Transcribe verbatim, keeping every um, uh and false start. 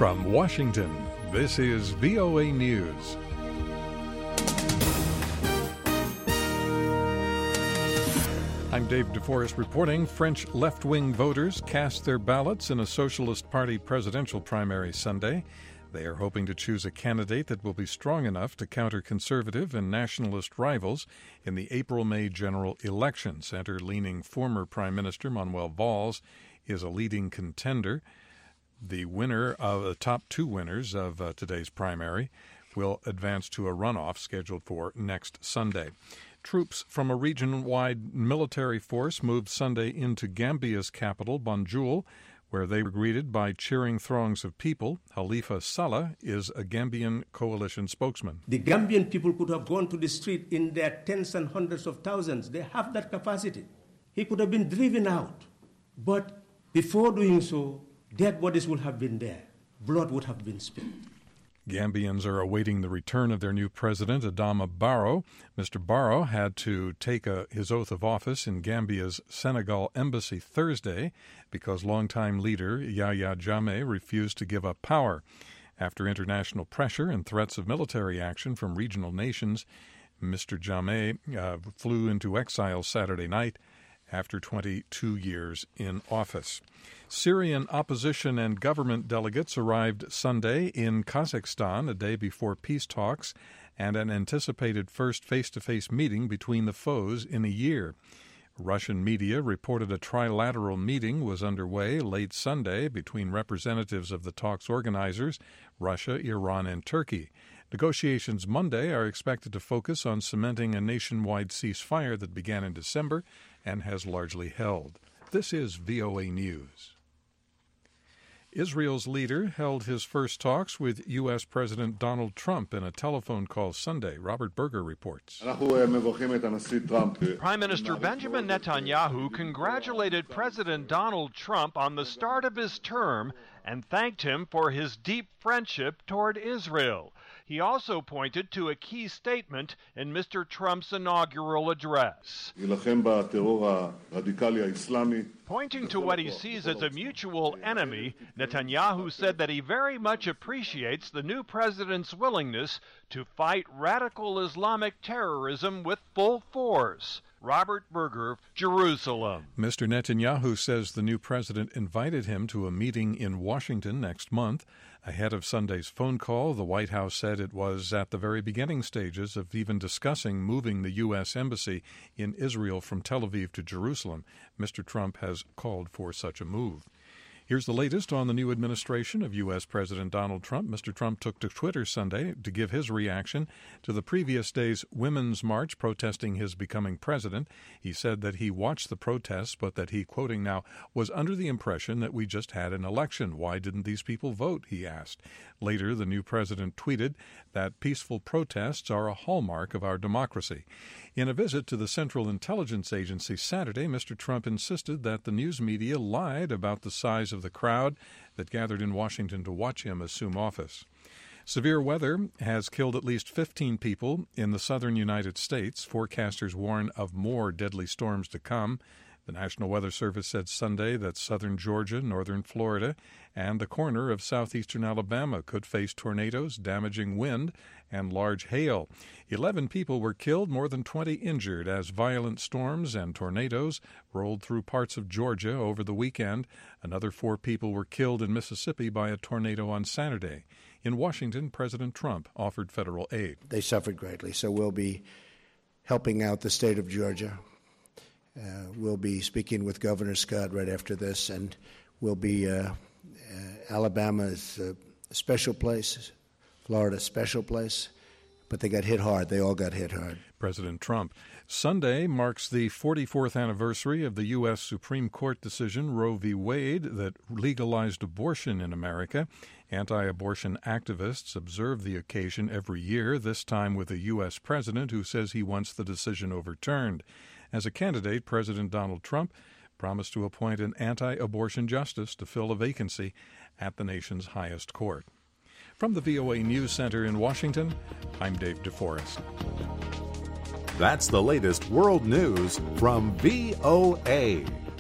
From Washington, this is V O A News. I'm Dave DeForest reporting. French left-wing voters cast their ballots in a Socialist Party presidential primary Sunday. They are hoping to choose a candidate that will be strong enough to counter conservative and nationalist rivals in the April-May general election. Center-leaning former Prime Minister Manuel Valls is a leading contender. The winner of the top two winners of uh, today's primary will advance to a runoff scheduled for next Sunday. Troops from a region-wide military force moved Sunday into Gambia's capital, Banjul, where they were greeted by cheering throngs of people. Halifa Sallah is a Gambian coalition spokesman. The Gambian people could have gone to the street in their tens and hundreds of thousands. They have that capacity. He could have been driven out. But before doing so, dead bodies would have been there. Blood would have been spilled. Gambians are awaiting the return of their new president, Adama Barrow. Mister Barrow had to take a, his oath of office in Gambia's Senegal embassy Thursday because longtime leader Yahya Jammeh refused to give up power. After international pressure and threats of military action from regional nations, Mister Jammeh uh, flew into exile Saturday night after twenty-two years in office. Syrian opposition and government delegates arrived Sunday in Kazakhstan a day before peace talks and an anticipated first face-to-face meeting between the foes in a year. Russian media reported a trilateral meeting was underway late Sunday between representatives of the talks organizers, Russia, Iran, and Turkey. Negotiations Monday are expected to focus on cementing a nationwide ceasefire that began in December and has largely held. This is V O A News. Israel's leader held his first talks with U S. President Donald Trump in a telephone call Sunday. Robert Berger reports. Prime Minister Benjamin Netanyahu congratulated President Donald Trump on the start of his term and thanked him for his deep friendship toward Israel. He also pointed to a key statement in Mister Trump's inaugural address. Pointing to what he sees as a mutual enemy, Netanyahu said that he very much appreciates the new president's willingness to fight radical Islamic terrorism with full force. Robert Berger, Jerusalem. Mister Netanyahu says the new president invited him to a meeting in Washington next month. Ahead of Sunday's phone call, the White House said it was at the very beginning stages of even discussing moving the U S. Embassy in Israel from Tel Aviv to Jerusalem. Mister Trump has called for such a move. Here's the latest on the new administration of U S. President Donald Trump. Mister Trump took to Twitter Sunday to give his reaction to the previous day's Women's March protesting his becoming president. He said that he watched the protests, but that he, quoting now, was under the impression that we just had an election. Why didn't these people vote, he asked. Later, the new president tweeted that peaceful protests are a hallmark of our democracy. In a visit to the Central Intelligence Agency Saturday, Mister Trump insisted that the news media lied about the size of the crowd that gathered in Washington to watch him assume office. Severe weather has killed at least fifteen people in the southern United States. Forecasters warn of more deadly storms to come. The National Weather Service said Sunday that southern Georgia, northern Florida, and the corner of southeastern Alabama could face tornadoes, damaging wind, and large hail. Eleven people were killed, more than twenty injured, as violent storms and tornadoes rolled through parts of Georgia over the weekend. Another four people were killed in Mississippi by a tornado on Saturday. In Washington, President Trump offered federal aid. They suffered greatly, so we'll be helping out the state of Georgia. Uh, we'll be speaking with Governor Scott right after this, and we'll be, uh, uh, Alabama is a special place, Florida, special place, but they got hit hard. They all got hit hard. President Trump. Sunday marks the forty-fourth anniversary of the U S. Supreme Court decision Roe v. Wade that legalized abortion in America. Anti-abortion activists observe the occasion every year, this time with a U S president who says he wants the decision overturned. As a candidate, President Donald Trump promised to appoint an anti-abortion justice to fill a vacancy at the nation's highest court. From the V O A News Center in Washington, I'm Dave DeForest. That's the latest world news from V O A.